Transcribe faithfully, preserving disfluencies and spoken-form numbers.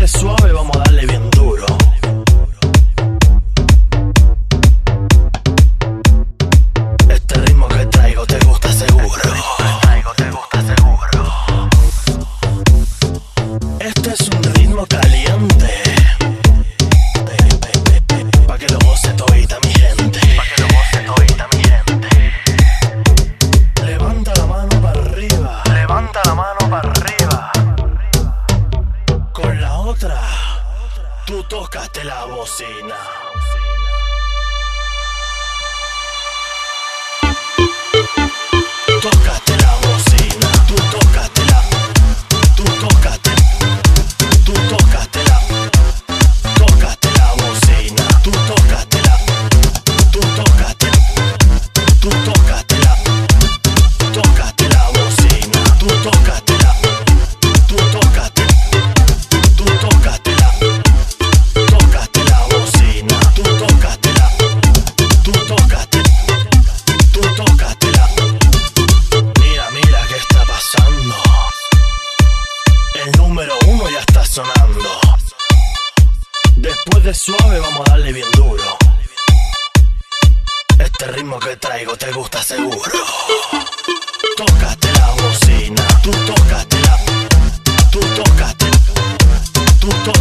de suave vamos a darle bien duro. Este ritmo que traigo te gusta seguro. Este es un ritmo caliente, pa' que lo goce todita mi gente. Pa' que lo goce todita mi gente. Levanta la mano para arriba. Levanta la mano para arriba. Con la otra, tú tocaste la bocina. Tócate la bocina. Tú tócate la. Tú tócate. Tú tócate la. Tócate la bocina. Tú tócate la. Tú tócate. Tú tócate la. Tócate la bocina. Tú tócate la. Tú tócate. Tú tócate la. Tócate la bocina. Tú tócate la. Tú tócate. Tú tócate la. Mira, mira qué está pasando. El número uno ya está sonando. Después de suave vamos a darle bien duro. Este ritmo que traigo te gusta seguro. Tócate la bocina. Tú tócate la. Tú tócate. Tú tócate.